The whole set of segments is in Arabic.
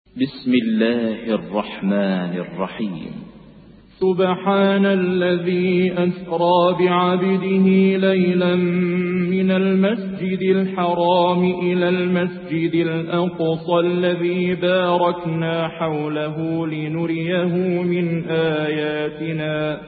بسم الله الرحمن الرحيم. سبحان الذي أسرى بعبده ليلا من المسجد الحرام إلى المسجد الأقصى الذي باركنا حوله لنريه من آياتنا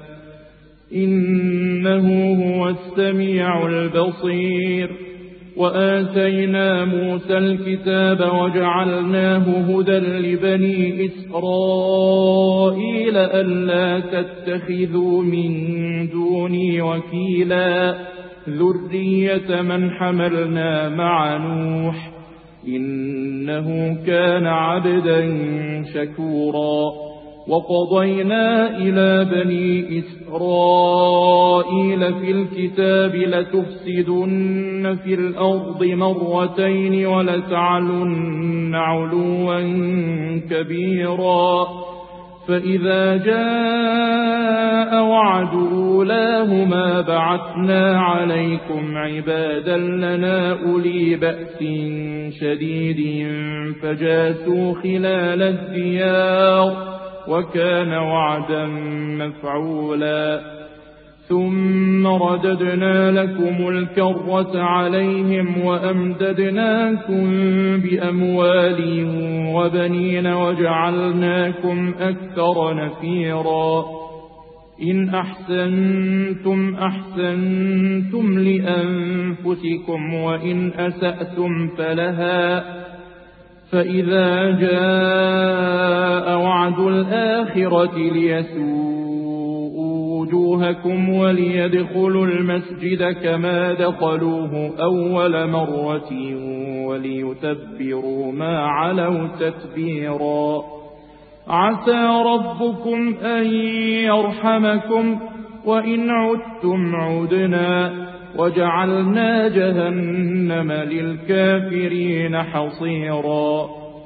إنه هو السميع البصير. وآتينا موسى الكتاب وجعلناه هدى لبني إسرائيل ألا تتخذوا من دوني وكيلا ذرية من حملنا مع نوح إنه كان عبدا شكورا. وقضينا إلى بني إسرائيل في الكتاب لتفسدن في الأرض مرتين ولتعلن علوا كبيرا. فإذا جاء وعد أولاهما بعثنا عليكم عبادا لنا أولي بأس شديد فجاسوا خلال الديار وكان وعدا مفعولا. ثم رددنا لكم الكرة عليهم وأمددناكم بأموال وبنين وجعلناكم أكثر نفيرا. إن أحسنتم أحسنتم لأنفسكم وإن أسأتم فلها. فإذا جاء وعد الآخرة ليسوءوا وجوهكم وليدخلوا المسجد كما دخلوه أول مرة وليتبروا ما علوا تتبيرا. عسى ربكم أن يرحمكم وإن عدتم عدنا وجعلنا جهنم للكافرين حصيرا.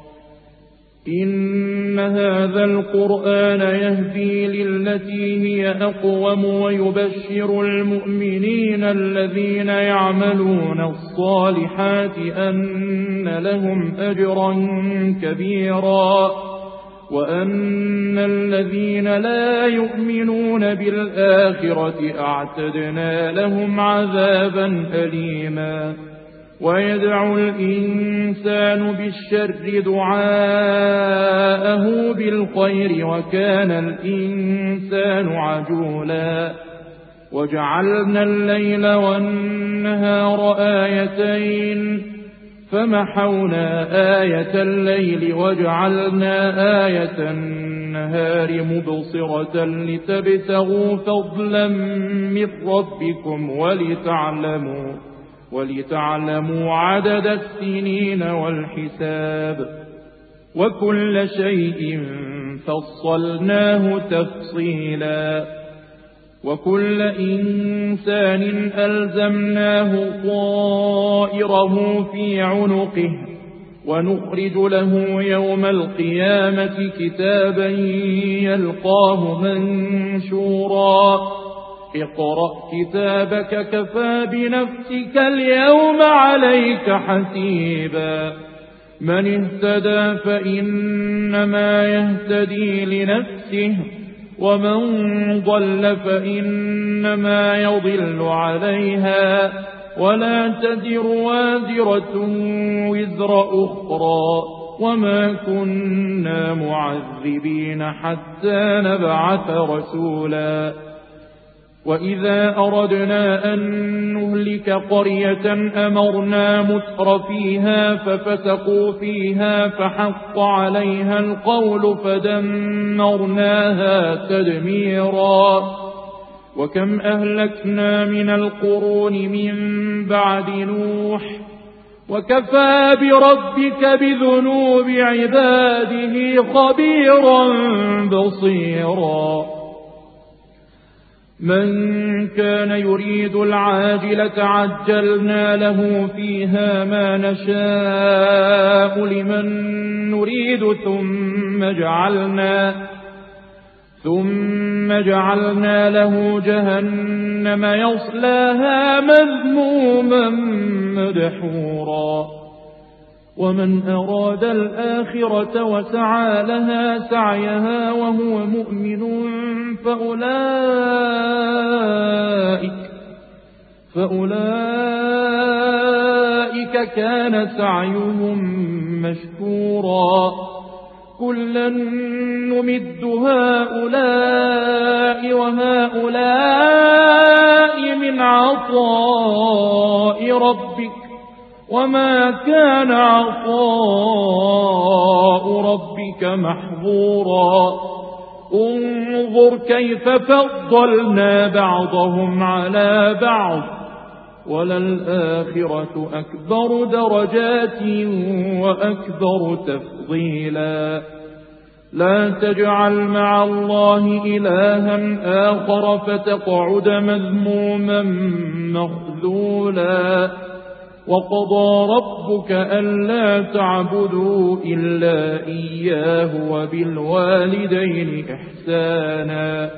إن هذا القرآن يهدي للتي هي أقوم ويبشر المؤمنين الذين يعملون الصالحات أن لهم أجرا كبيرا وأن الذين لا يؤمنون بالآخرة أعتدنا لهم عذابا أليما. ويدعو الإنسان بالشر دعاءه بالخير وكان الإنسان عجولا. وجعلنا الليل والنهار آيتين فمحونا آية الليل وجعلنا آية النهار مبصرة لتبتغوا فضلا من ربكم ولتعلموا عدد السنين والحساب وكل شيء فصلناه تفصيلا. وكل إنسان ألزمناه طائره في عنقه ونخرج له يوم القيامة كتابا يلقاه منشورا. اقرأ كتابك كفى بنفسك اليوم عليك حسيبا. من اهتدى فإنما يهتدي لنفسه ومن ضل فإنما يضل عليها ولا تزر وازرة وزر أخرى وما كنا معذبين حتى نبعث رسولا. وإذا أردنا أن نهلك قرية أمرنا متر فيها ففسقوا فيها فحق عليها القول فدمرناها تدميرا. وكم أهلكنا من القرون من بعد نوح وكفى بربك بذنوب عباده خبيرا بصيرا. من كان يريد العاجلة عجلنا له فيها ما نشاء لمن نريد ثم جعلنا له جهنم يصلاها مذموما مدحورا. ومن أراد الآخرة وسعى لها سعيها وهو مؤمن فأولئك كان سعيهم مشكورا كلا نمد هؤلاء وهؤلاء من عطاء ربك وما كان عطاء ربك محظورا انظر كيف فضلنا بعضهم على بعض وللآخرة أكبر درجات وأكبر تفضيلا لا تجعل مع الله إلها آخر فتقعد مذموما مخذولا وقضى ربك ألا تعبدوا إلا إياه وبالوالدين إحسانا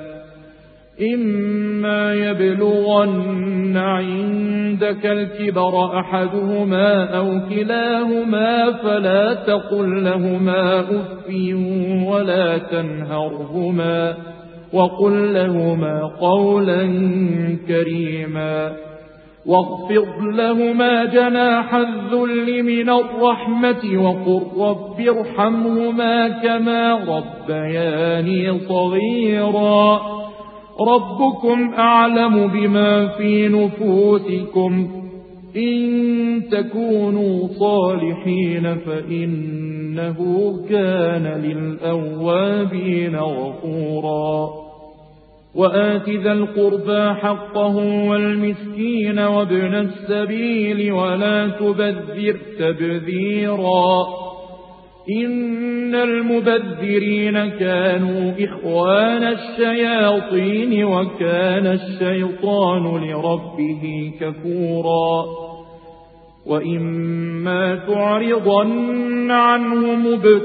إما يبلغن عندك الكبر أحدهما أو كلاهما فلا تقل لهما أف ولا تنهرهما وقل لهما قولا كريما واخفض لهما جناح الذل من الرحمة وقل رب ارحمهما كما ربياني صغيرا ربكم أعلم بما في نفوسكم إن تكونوا صالحين فإنه كان للأوابين غفورا وآت ذا القربى حقه والمسكين وابن السبيل ولا تبذر تبذيرا إن المبذرين كانوا إخوان الشياطين وكان الشيطان لربه كفورا وإما تعرضن عنهم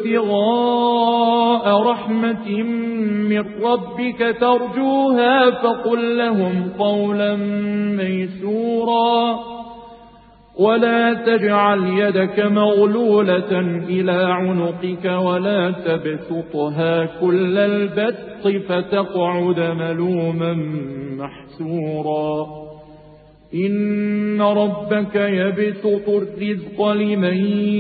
ابتغاء رحمة من ربك ترجوها فقل لهم قولا ميسورا ولا تجعل يدك مغلولة إلى عنقك ولا تبسطها كل البسط فتقعد ملوما محسورا إن ربك يبسط الرزق لمن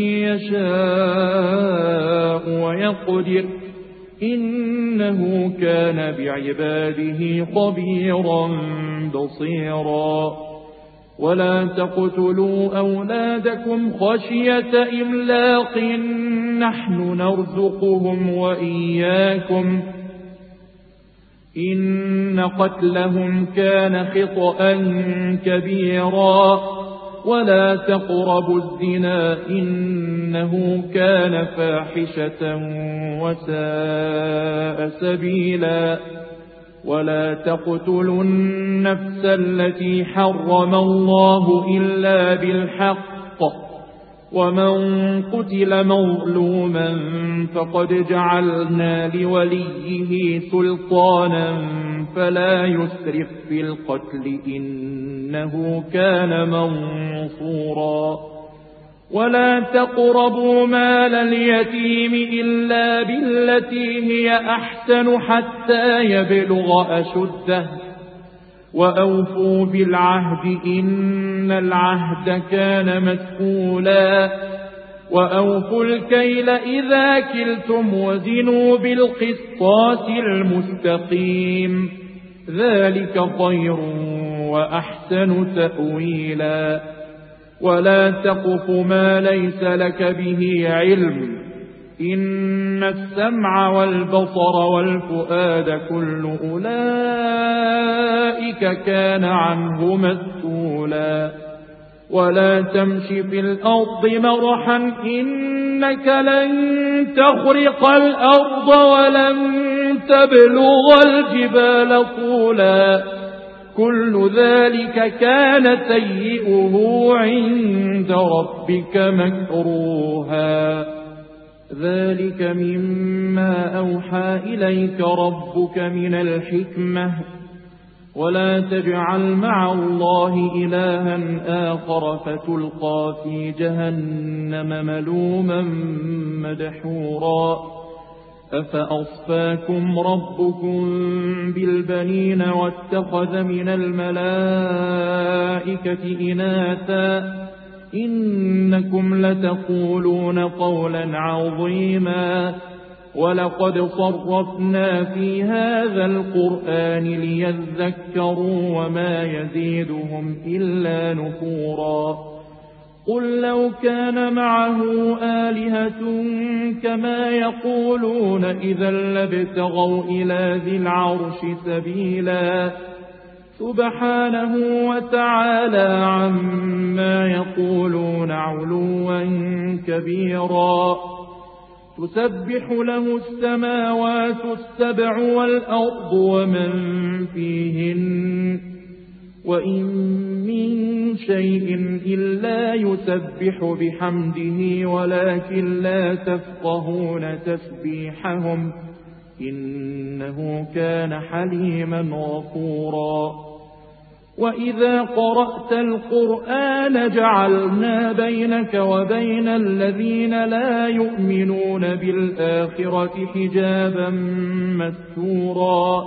يشاء ويقدر إنه كان بعباده خبيرا بصيرا ولا تقتلوا أولادكم خشية إملاق نحن نرزقهم وإياكم إن قتلهم كان خطأ كبيرا ولا تقربوا الزنا إنه كان فاحشة وساء سبيلا ولا تقتلوا النفس التي حرم الله إلا بالحق ومن قتل مظلوما فقد جعلنا لوليه سلطانا فلا يسرف في القتل إنه كان منصورا ولا تقربوا مال اليتيم إلا بالتي هي أحسن حتى يبلغ أشده وأوفوا بالعهد إن العهد كان مسؤولا وأوفوا الكيل إذا كلتم وزنوا بالقسطاس المستقيم ذلك خير وأحسن تأويلا ولا تقف ما ليس لك به علم إن السمع والبصر والفؤاد كل أولئك كان عنه مسؤولا ولا تمش في الأرض مرحا إنك لن تخرق الأرض ولن تبلغ الجبال طولا كل ذلك كان سيئه عند ربك مكروها ذلك مما أوحى إليك ربك من الحكمة ولا تجعل مع الله إلها آخر فتلقى في جهنم ملوما مدحورا أفأصفاكم ربكم بالبنين واتخذ من الملائكة إناثا إنكم لتقولون قولا عظيما ولقد صرفنا في هذا القرآن ليذكروا وما يزيدهم إلا نفورا قل لو كان معه آلهة كما يقولون إذا لابتغوا إلى ذي العرش سبيلا سبحانه وتعالى عما يقولون علوا كبيرا تسبح له السماوات السبع والأرض ومن فيهن وإن من شيء إلا يسبح بحمده ولكن لا تفقهون تسبيحهم إنه كان حليما غفورا وإذا قرأت القرآن جعلنا بينك وبين الذين لا يؤمنون بالآخرة حجابا مستورا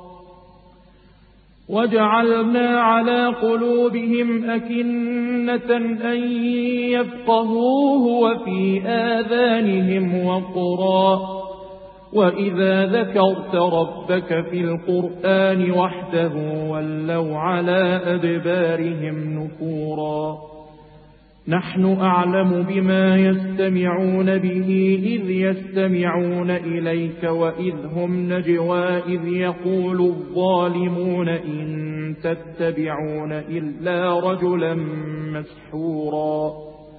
وجعلنا على قلوبهم أكنة أن يفقهوه وفي آذانهم وقرا وإذا ذكرت ربك في القرآن وحده ولوا على أدبارهم نفورا نحن أعلم بما يستمعون به إذ يستمعون إليك وإذ هم نجوى إذ يقول الظالمون إن تتبعون إلا رجلا مسحورا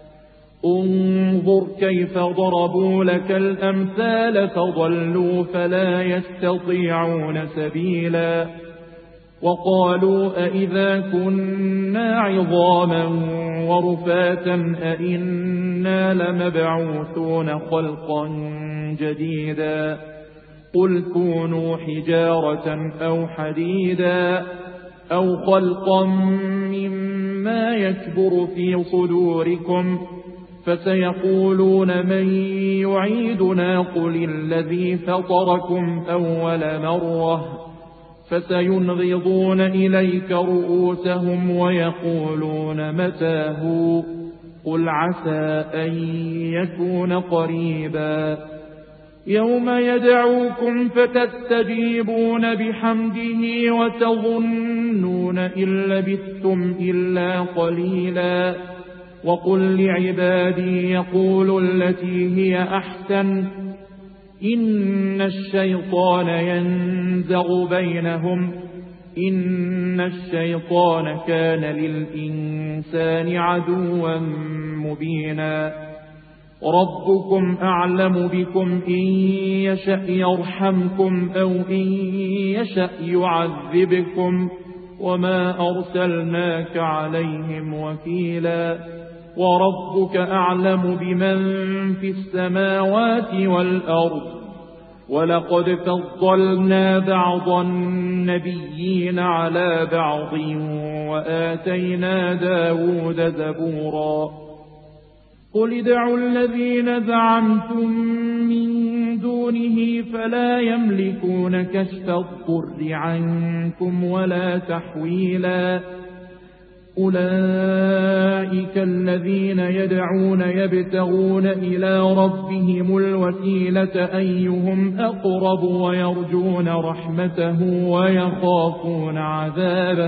انظر كيف ضربوا لك الأمثال فضلوا فلا يستطيعون سبيلا وقالوا أئذا كنا عظاما ورفاتا أئنا لمبعوثون خلقا جديدا قل كونوا حجارة أو حديدا أو خلقا مما يكبر في صدوركم فسيقولون من يعيدنا قل الذي فطركم أول مرة فسينغضون إليك رؤوسهم ويقولون متى هو قل عسى أن يكون قريبا يوم يدعوكم فتستجيبون بحمده وتظنون إن لبثتم إلا قليلا وقل لعبادي يقولوا التي هي أحسن إن الشيطان ينزغ بينهم إن الشيطان كان للإنسان عدوا مبينا ربكم أعلم بكم إن يشأ يرحمكم أو إن يشأ يعذبكم وما أرسلناك عليهم وكيلا وربك أعلم بمن في السماوات والأرض ولقد فضلنا بعض النبيين على بعض وآتينا داود زبورا قل ادعوا الذين زعمتم من دونه فلا يملكون كشف الضر عنكم ولا تحويلا أولئك الذين يدعون يبتغون إلى ربهم الوسيلة أيهم أقرب ويرجون رحمته ويخافون عذابه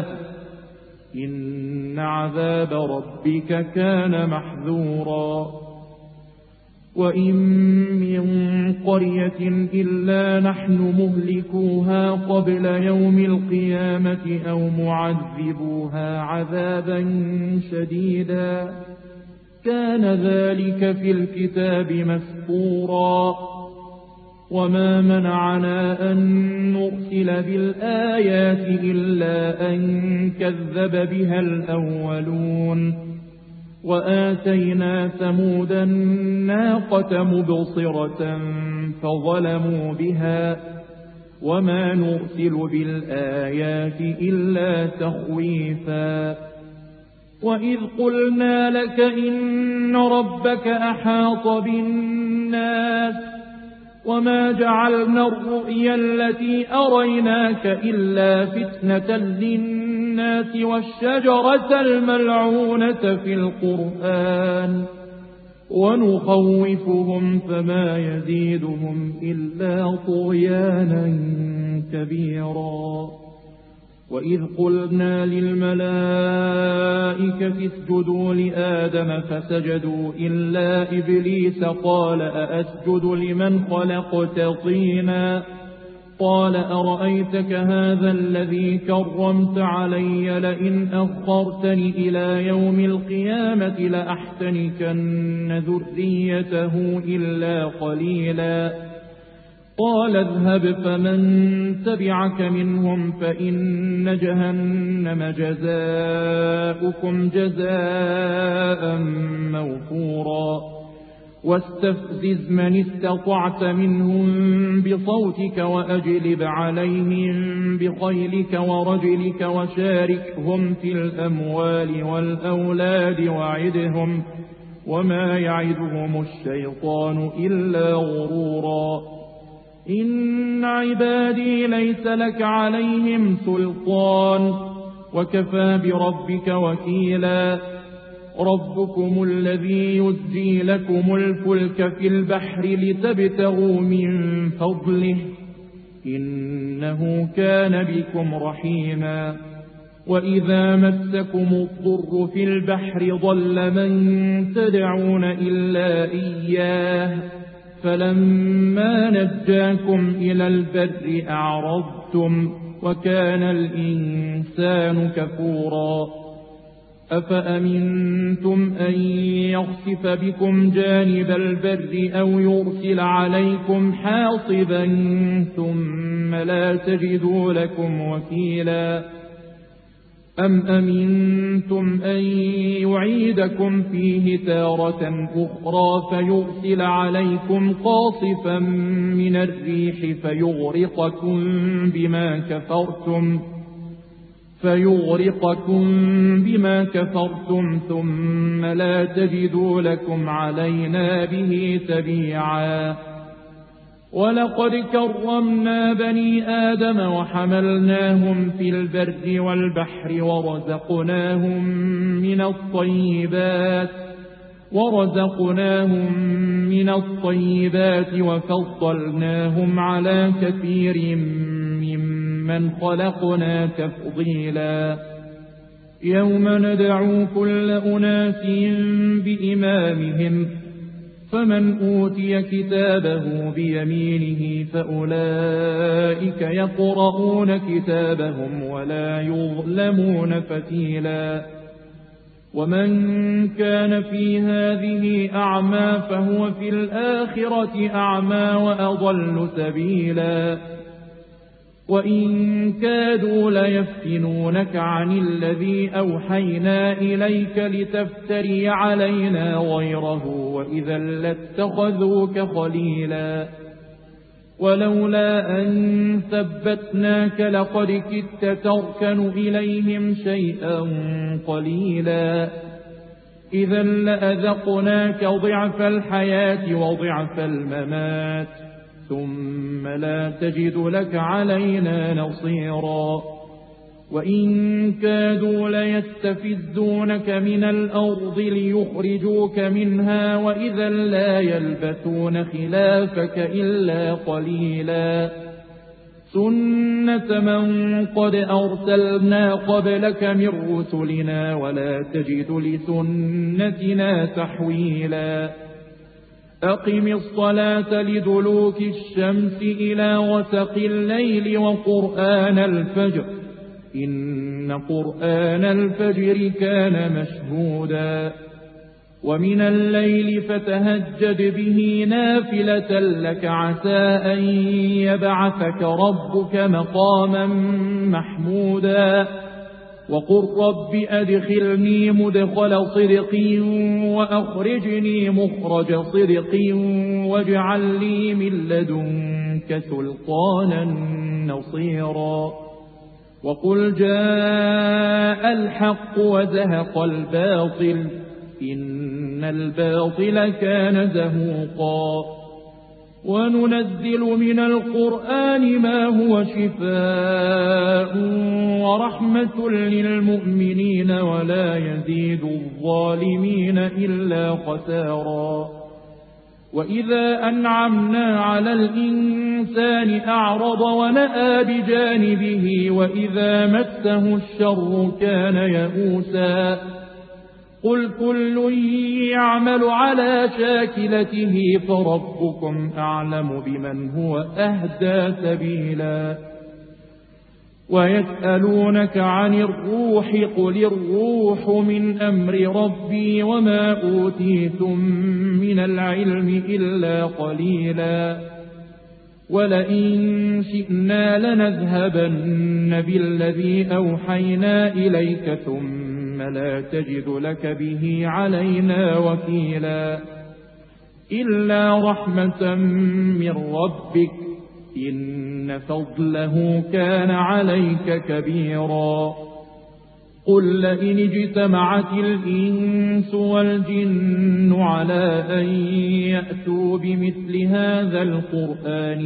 إن عذاب ربك كان محذورا وإن من قرية إلا نحن مهلكوها قبل يوم القيامة أو معذبوها عذابا شديدا كان ذلك في الكتاب مسطورا وما منعنا أن نرسل بالآيات إلا أن كذب بها الأولون وآتينا ثمود الناقة مبصرة فظلموا بها وما نرسل بالآيات إلا تخويفا. وإذ قلنا لك إن ربك أحاط بالناس وما جعلنا الرؤيا التي أريناك إلا فتنة للناس والشجرة الملعونة في القرآن ونخوفهم فما يزيدهم إلا طغيانا كبيرا. وإذ قلنا للملائكة اسجدوا لآدم فسجدوا إلا إبليس قال أأسجد لمن خلقت طينا قال أرأيتك هذا الذي كرمت علي لئن أخرتني إلى يوم القيامة لأحتنكن ذريته إلا قليلا. قال اذهب فمن تبعك منهم فإن جهنم جزاؤكم جزاء موفورا. واستفزز من استطعت منهم بصوتك وأجلب عليهم بخيلك ورجلك وشاركهم في الأموال والأولاد وعدهم وما يعدهم الشيطان إلا غرورا. إن عبادي ليس لك عليهم سلطان وكفى بربك وكيلا. ربكم الذي يزجي لكم الفلك في البحر لتبتغوا من فضله إنه كان بكم رحيما. وإذا مسكم الضر في البحر ضل من تدعون إلا إياه فلما نجاكم إلى البر أعرضتم وكان الإنسان كفورا. أفأمنتم أن يخسف بكم جانب البر أو يرسل عليكم حاصبا ثم لا تجدوا لكم وكيلا. أم أمنتم أن يعيدكم فيه تارة أخرى فيرسل عليكم قاصفا من الريح فيغرقكم بما كفرتم ثم لا تجدوا لكم علينا به تبيعا. ولقد كرمنا بني آدم وحملناهم في البر والبحر ورزقناهم من الطيبات وفضلناهم على كثير ممن خلقنا تفضيلا. يوم ندعو كل أناس بإمامهم فمن أوتي كتابه بيمينه فأولئك يقرؤون كتابهم ولا يظلمون فتيلا. ومن كان في هذه أعمى فهو في الآخرة أعمى وأضل سبيلا. وإن كادوا ليفتنونك عن الذي أوحينا إليك لتفتري علينا غيره وإذا لاتخذوك خليلا. ولولا أن ثبتناك لقد كدت تركن إليهم شيئا قليلا. إذا لأذقناك ضعف الحياة وضعف الممات ثم لا تجد لك علينا نصيرا. وإن كادوا ليستفزونك من الأرض ليخرجوك منها وإذا لا يلبثون خلافك إلا قليلا. سنة من قد أرسلنا قبلك من رسلنا ولا تجد لسنتنا تحويلا. أقم الصلاة لدلوك الشمس إلى غسق الليل وقرآن الفجر إن قرآن الفجر كان مشهودا. ومن الليل فتهجد به نافلة لك عسى أن يبعثك ربك مقاما محمودا. وقل رب أدخلني مدخل صدق وأخرجني مخرج صدق واجعل لي من لدنك منك سلطانا نصيرا وقل جاء الحق وزهق الباطل إن الباطل كان زهوقا وننزل من القرآن ما هو شفاء ورحمة للمؤمنين ولا يزيد الظالمين إلا خسارا وإذا أنعمنا على الإنسان أعرض ونأى بجانبه وإذا مسه الشر كان يئوسا قل كل يعمل على شاكلته فربكم أعلم بمن هو أهدى سبيلا ويسألونك عن الروح قل الروح من أمر ربي وما أوتيتم من العلم إلا قليلا ولئن شئنا لنذهبن بالذي أوحينا إليك ثم لا تجد لك به علينا وكيلا إلا رحمة من ربك إن فضله كان عليك كبيرا قل لئن اجتمعت الإنس والجن على أن يأتوا بمثل هذا القرآن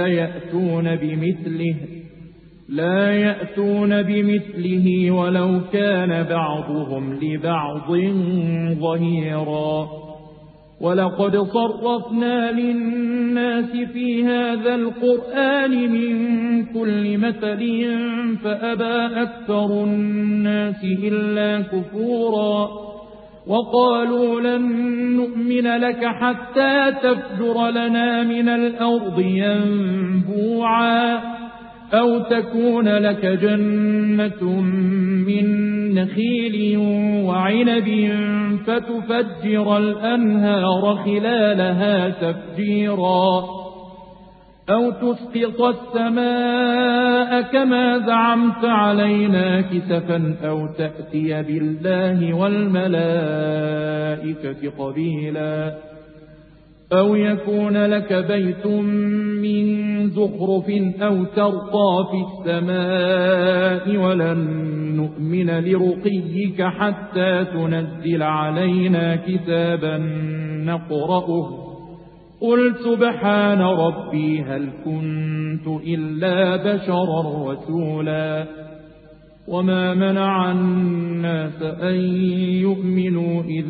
لا يأتون بمثله ولو كان بعضهم لبعض ظهيرا ولقد صرفنا للناس في هذا القرآن من كل مثل فأبى أكثر الناس إلا كفورا وقالوا لن نؤمن لك حتى تفجر لنا من الأرض ينبوعا أو تكون لك جنة من نخيل وعنب فتفجر الأنهار خلالها تفجيرا أو تسقط السماء كما زعمت علينا كسفا أو تأتي بالله والملائكة قبيلا أو يكون لك بيت من زخرف أو ترقى في السماء ولن نؤمن لرقيك حتى تنزل علينا كتابا نقرأه قل سبحان ربي هل كنت إلا بشرا رسولا وما منع الناس أن يؤمنوا إذ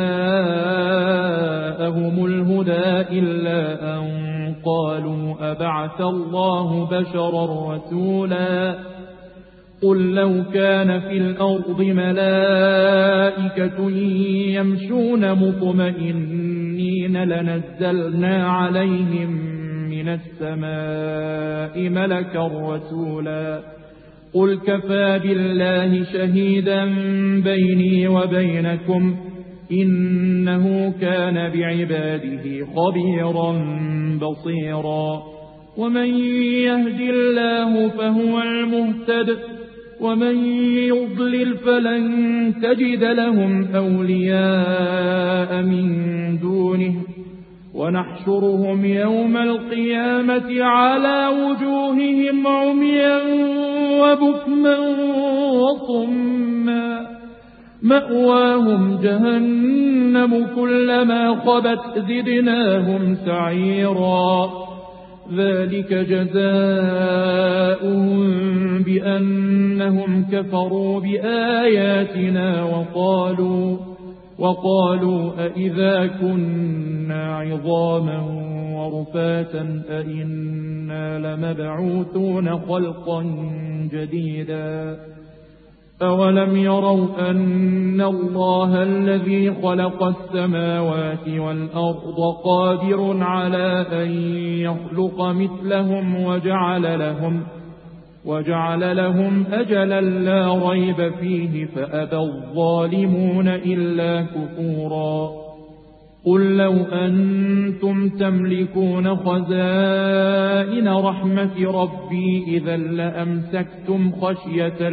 جاءهم الهدى إلا أن قالوا أبعث الله بشرا رسولا قل لو كان في الأرض ملائكة يمشون مطمئنين لنزلنا عليهم من السماء ملكا رسولا قل كفى بالله شهيدا بيني وبينكم إنه كان بعباده خبيرا بصيرا ومن يهد الله فهو المهتد ومن يضلل فلن تجد لهم أولياء من دونه ونحشرهم يوم القيامة على وجوههم عميا وبكما وصما مأواهم جهنم كلما خبت زدناهم سعيرا ذلك جزاؤهم بأنهم كفروا بآياتنا وقالوا أئذا كنا عظاما ورفاتا أئنا لمبعوثون خلقا جديدا أولم يروا أن الله الذي خلق السماوات والأرض قادر على أن يخلق مثلهم وجعل لهم أجلا لا ريب فيه فأبى الظالمون إلا كفورا قل لو أنتم تملكون خزائن رحمة ربي إذا لأمسكتم خشية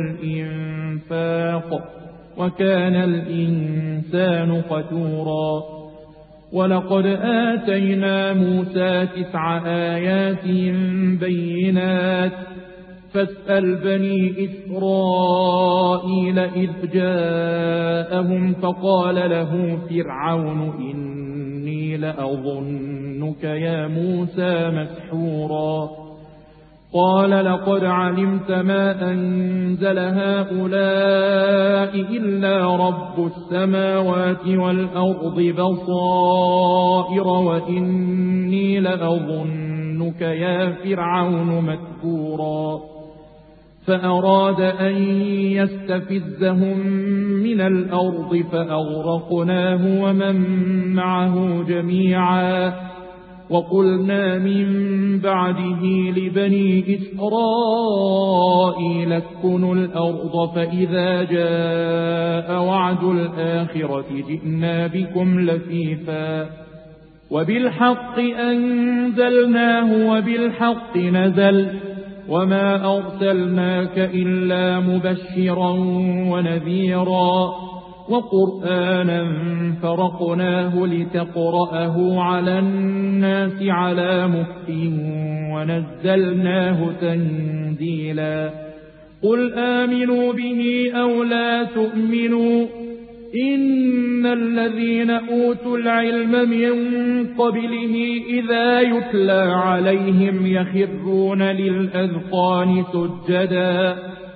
الإنفاق وكان الإنسان قتورا ولقد آتينا موسى 9 آيات بينات فاسأل بني إسرائيل إذ جاءهم فقال له فرعون إني لأظنك يا موسى مسحورا قال لقد علمت ما أنزل هؤلاء إلا رب السماوات والأرض بصائر وإني لأظنك يا فرعون مذكورا فأراد أن يستفزهم من الأرض فأغرقناه ومن معه جميعا وقلنا من بعده لبني إسرائيل اسكنوا الأرض فإذا جاء وعد الآخرة جئنا بكم لفيفا وبالحق أنزلناه وبالحق نزل وما أرسلناك إلا مبشرا ونذيرا وقرآنا فرقناه لتقرأه على الناس على مكث ونزلناه تنزيلا قل آمنوا به أو لا تؤمنوا إن الذين أوتوا العلم من قبله إذا يتلى عليهم يخرون للأذقان سجدا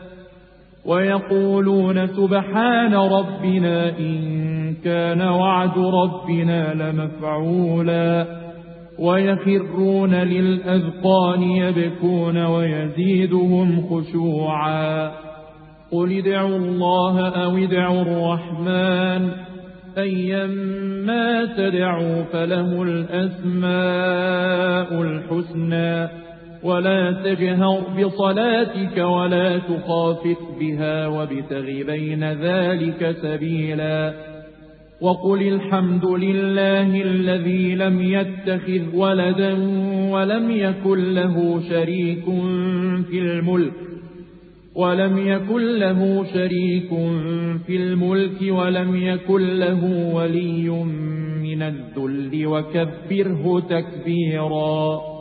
ويقولون سبحان ربنا إن كان وعد ربنا لمفعولا ويخرون للأذقان يبكون ويزيدهم خشوعا قل ادعوا الله أو ادعوا الرحمن أيما تدعوا فله الأسماء الحسنى ولا تجهر بصلاتك ولا تخافت بها وابتغ بين ذلك سبيلا وقل الحمد لله الذي لم يتخذ ولدا ولم يكن له شريك في الملك ولم يكن له ولي من الذل وكبره تكبيرا